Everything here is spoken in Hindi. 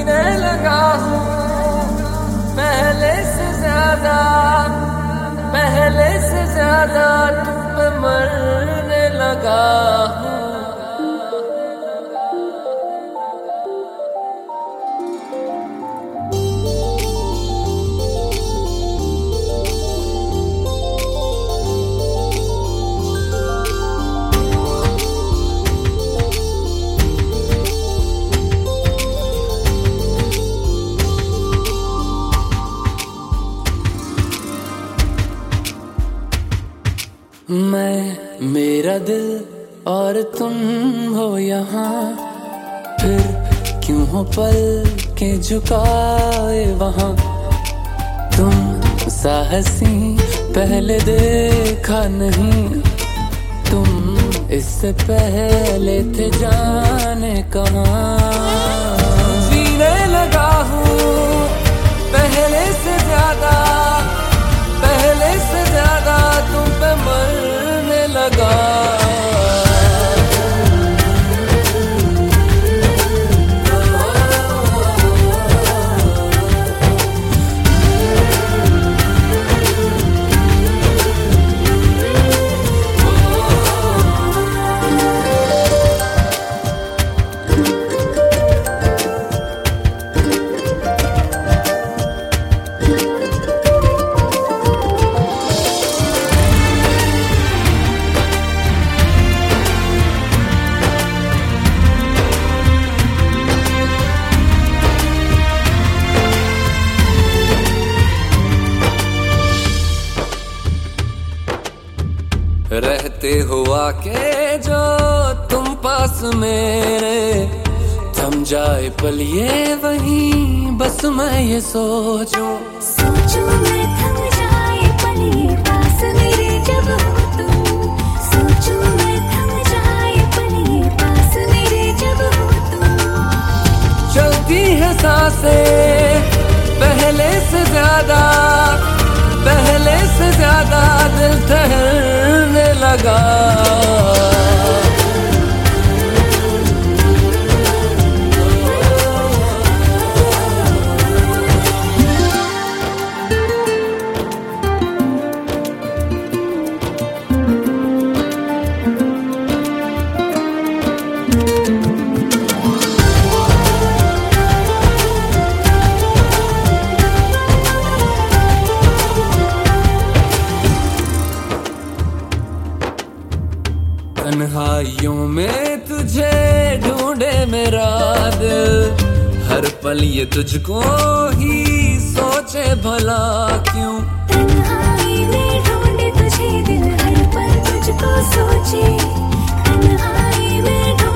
जीने लगा हूँ पहले से ज्यादा तुम पे मरने लगा हूँ। मैं मेरा दिल और तुम हो यहाँ, फिर क्यों हो पल के झुकाए वहाँ। तुम साहसी पहले देखा नहीं, तुम इससे पहले थे जाने कहाँ। जीने लगा हूँ पहले से ज्यादा तुम पे मरने लगा। रहते हुआ के जो तुम पास मेरे, थम जाए पल ये वहीं बस मैं ये सोचूं मैं थम जाए पल ये पास मेरे जब हो तुम। सोचूं मैं थम जाए पल ये पास मेरे जब हो तुम। चलती है सांसें पहले से ज्यादा दिल ठहरने लगा। तन्हाइयों में तुझे ढूंढे मेरा दिल, हर पल ये तुझको ही सोचे भला क्यों। तन्हाई में ढूंढे तुझे दिल, हर पल तुझको सोचे। तन्हाई में